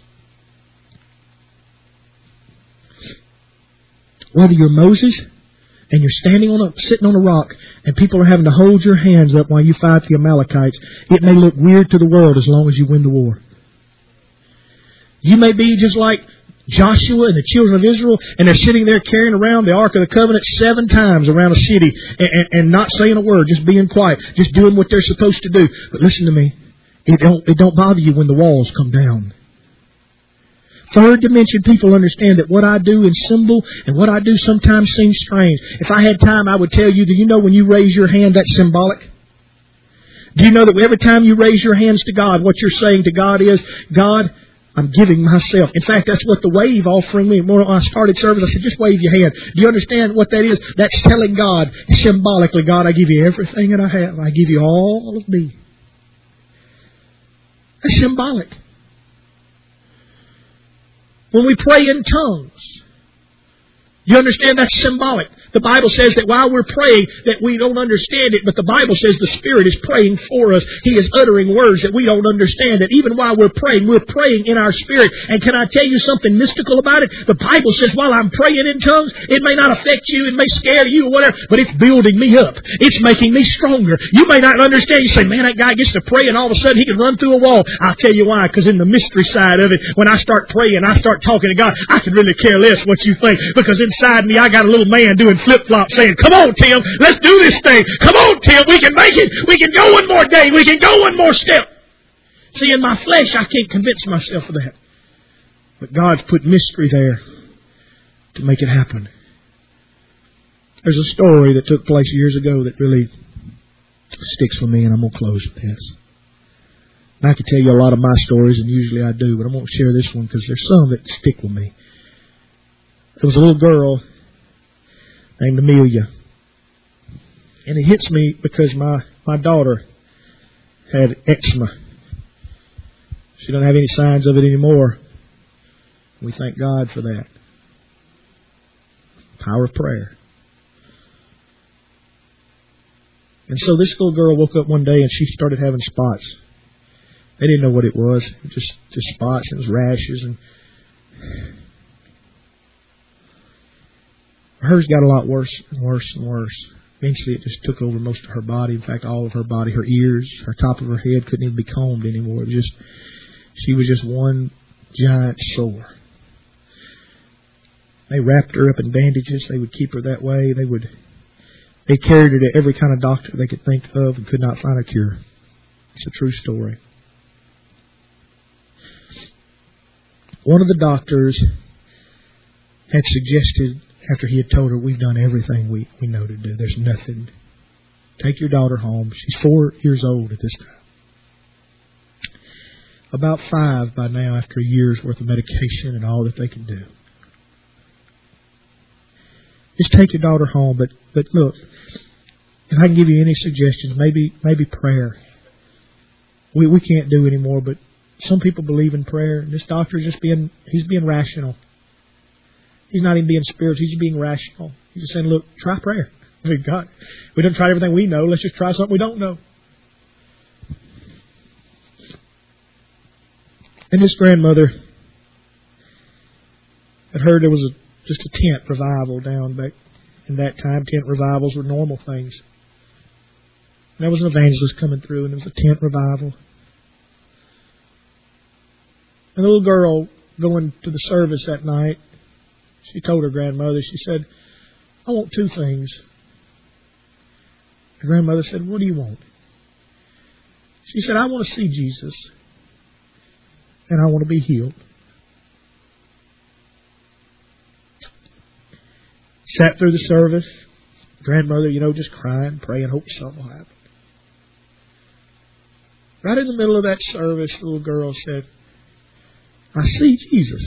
Whether you're Moses and you're standing on a, sitting on a rock and people are having to hold your hands up while you fight the Amalekites, it may look weird to the world as long as you win the war. You may be just like Joshua and the children of Israel, and they're sitting there carrying around the Ark of the Covenant seven times around a city and, and, and not saying a word, just being quiet, just doing what they're supposed to do. But listen to me, it don't, it don't bother you when the walls come down. Third dimension people understand that what I do in symbol and what I do sometimes seems strange. If I had time, I would tell you, do you know when you raise your hand, that's symbolic? Do you know that every time you raise your hands to God, what you're saying to God is, God, I'm giving myself. In fact, that's what the wave offering me. When I started service, I said, just wave your hand. Do you understand what that is? That's telling God, symbolically, God, I give you everything that I have. I give you all of me. That's symbolic. When we pray in tongues, you understand that's symbolic. The Bible says that while we're praying, that we don't understand it, but the Bible says the Spirit is praying for us. He is uttering words that we don't understand. That even while we're praying, we're praying in our spirit. And can I tell you something mystical about it? The Bible says while I'm praying in tongues, it may not affect you, it may scare you or whatever, but it's building me up. It's making me stronger. You may not understand. You say, man, that guy gets to pray and all of a sudden he can run through a wall. I'll tell you why, because in the mystery side of it, when I start praying, I start talking to God, I can really care less what you think, because in inside me, I got a little man doing flip-flops saying, come on, Tim, let's do this thing. Come on, Tim, we can make it. We can go one more day. We can go one more step. See, in my flesh, I can't convince myself of that. But God's put mystery there to make it happen. There's a story that took place years ago that really sticks with me, and I'm going to close with this. And I could tell you a lot of my stories, and usually I do, but I'm going to share this one because there's some that stick with me. There was a little girl named Amelia. And it hits me because my, my daughter had eczema. She doesn't have any signs of it anymore. We thank God for that. Power of prayer. And so this little girl woke up one day and she started having spots. They didn't know what it was. It was just, just spots. It was rashes. And hers got a lot worse and worse and worse. Eventually it just took over most of her body. In fact, all of her body, her ears, her top of her head couldn't even be combed anymore. It was just, she was just one giant sore. They wrapped her up in bandages. They would keep her that way. They would, they carried her to every kind of doctor they could think of and could not find a cure. It's a true story. One of the doctors had suggested, after he had told her, we've done everything we, we know to do. There's nothing. Take your daughter home. She's four years old at this time. About five by now, after a year's worth of medication and all that they could do. Just take your daughter home. But but look, if I can give you any suggestions, maybe maybe prayer. We we can't do anymore, but some people believe in prayer. And this doctor is just being, he's being rational. He's not even being spiritual. He's just being rational. He's just saying, look, try prayer. I mean, God, we don't try everything we know. Let's just try something we don't know. And this grandmother had heard there was a, just a tent revival down back in that time. Tent revivals were normal things. And there was an evangelist coming through, and there was a tent revival. And the little girl going to the service that night, she told her grandmother, she said, I want two things. Her grandmother said, what do you want? She said, I want to see Jesus. And I want to be healed. Sat through the service. Grandmother, you know, just crying, praying, hoping something will happen. Right in the middle of that service, the little girl said, I see Jesus.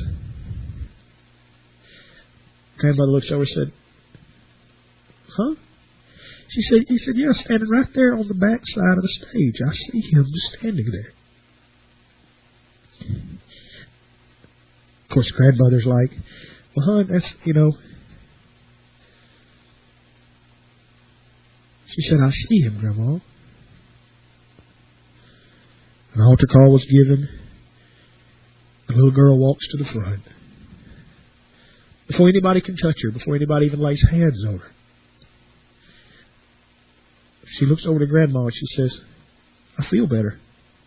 Grandmother looks over and said, huh? She said, he said, yeah, standing right there on the back side of the stage. I see him just standing there. Of course, grandmother's like, well, hon, that's, you know. She said, I see him, Grandma. An altar call was given. The little girl walks to the front. Before anybody can touch her, before anybody even lays hands on her, she looks over to Grandma and she says, I feel better.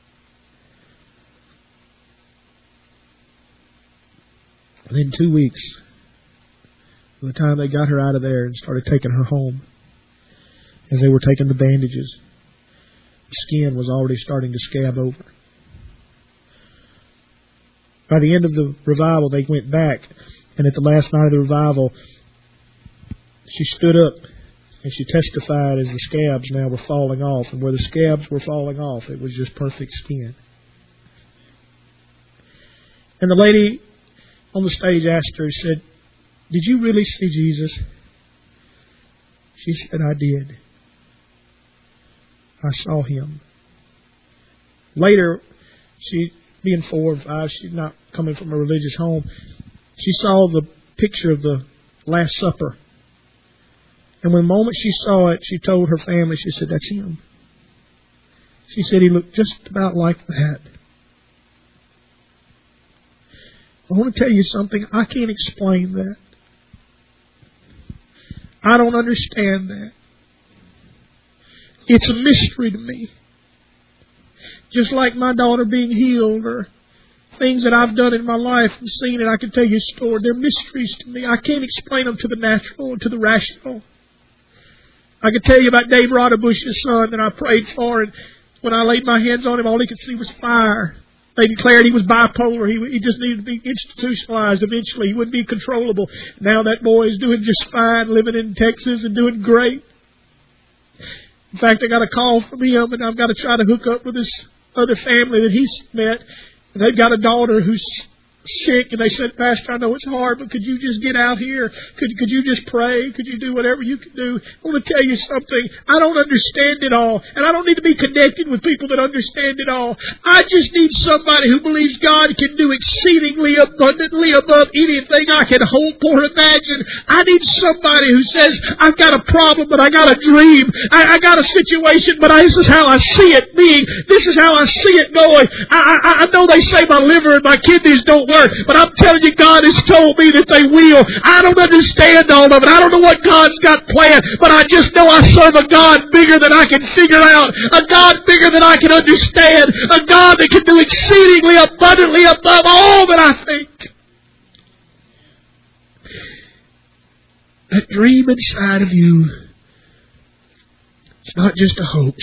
Within two weeks, by the time they got her out of there and started taking her home, as they were taking the bandages, the skin was already starting to scab over. By the end of the revival, they went back, and at the last night of the revival, she stood up and she testified as the scabs now were falling off. And where the scabs were falling off, it was just perfect skin. And the lady on the stage asked her, said, did you really see Jesus? She said, I did. I saw him. Later, she, being four or five, she's not coming from a religious home, she saw the picture of the Last Supper. And when the moment she saw it, she told her family, she said, that's him. She said, he looked just about like that. I want to tell you something. I can't explain that. I don't understand that. It's a mystery to me. Just like my daughter being healed or things that I've done in my life and seen, and I can tell you a story. They're mysteries to me. I can't explain them to the natural and to the rational. I can tell you about Dave Rodebush's son that I prayed for, and when I laid my hands on him, all he could see was fire. They declared he was bipolar. He, he just needed to be institutionalized eventually. He wouldn't be controllable. Now that boy is doing just fine, living in Texas and doing great. In fact, I got a call from him, and I've got to try to hook up with this other family that he's met. And they've got a daughter who's sick, and they said, Pastor, I know it's hard, but could you just get out here? Could could you just pray? Could you do whatever you can do? I want to tell you something. I don't understand it all, and I don't need to be connected with people that understand it all. I just need somebody who believes God can do exceedingly abundantly above anything I can hope or imagine. I need somebody who says, I've got a problem, but I got a dream. I, I got a situation, but I, this is how I see it being. This is how I see it going. I, I, I know they say my liver and my kidneys don't work, but I'm telling you, God has told me that they will. I don't understand all of it. I don't know what God's got planned, but I just know I serve a God bigger than I can figure out, a God bigger than I can understand, a God that can do exceedingly abundantly above all that I think. That dream inside of you, it's not just a hoax,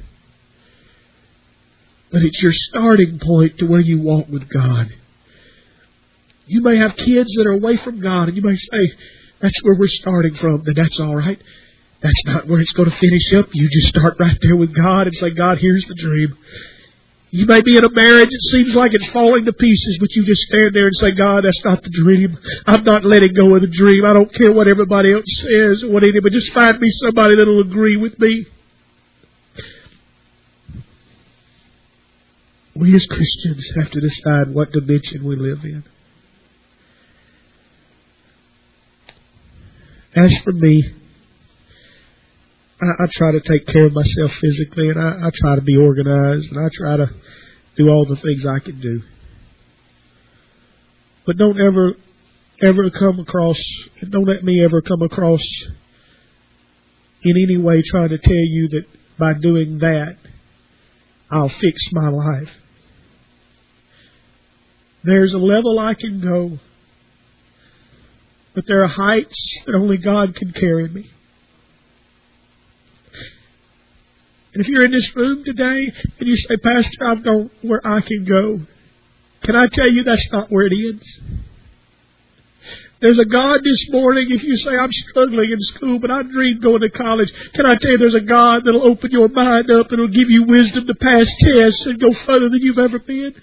but it's your starting point to where you walk with God. You may have kids that are away from God, and you may say, that's where we're starting from, then that's all right. That's not where it's going to finish up. You just start right there with God and say, God, here's the dream. You may be in a marriage, it seems like it's falling to pieces, but you just stand there and say, God, that's not the dream. I'm not letting go of the dream. I don't care what everybody else says or what anybody, just find me somebody that will agree with me. We as Christians have to decide what dimension we live in. As for me, I, I try to take care of myself physically, and I, I try to be organized, and I try to do all the things I can do. But don't ever, ever come across, don't let me ever come across in any way trying to tell you that by doing that, I'll fix my life. There's a level I can go, but there are heights that only God can carry me. And if you're in this room today and you say, Pastor, I've gone where I can go, can I tell you that's not where it ends? There's a God this morning, if you say, I'm struggling in school, but I dream going to college. Can I tell you there's a God that'll open your mind up and will give you wisdom to pass tests and go further than you've ever been?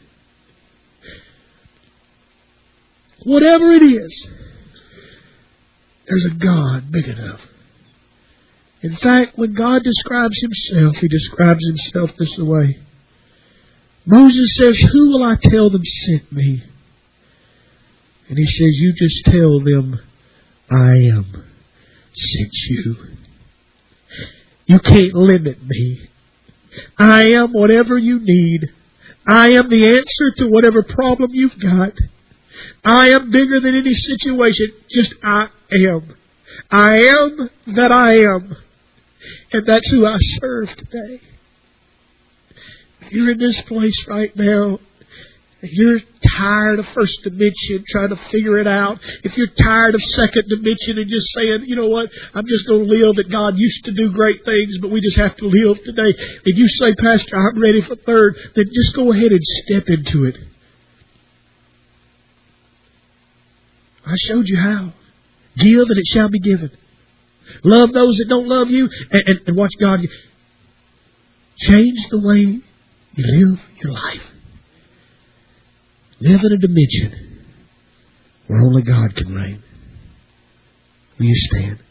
Whatever it is, there's a God big enough. In fact, when God describes Himself, He describes Himself this way. Moses says, who will I tell them sent me? And He says, you just tell them, I am sent you. You can't limit me. I am whatever you need. I am the answer to whatever problem you've got. I am bigger than any situation. Just I am. I am that I am. And that's who I serve today. If you're in this place right now, if you're tired of first dimension, trying to figure it out, if you're tired of second dimension and just saying, you know what, I'm just going to live, that God used to do great things, but we just have to live today. And you say, Pastor, I'm ready for third, then just go ahead and step into it. I showed you how. Give and it shall be given. Love those that don't love you, and, and, and watch God change the way you live your life. Live in a dimension where only God can reign. Will you stand?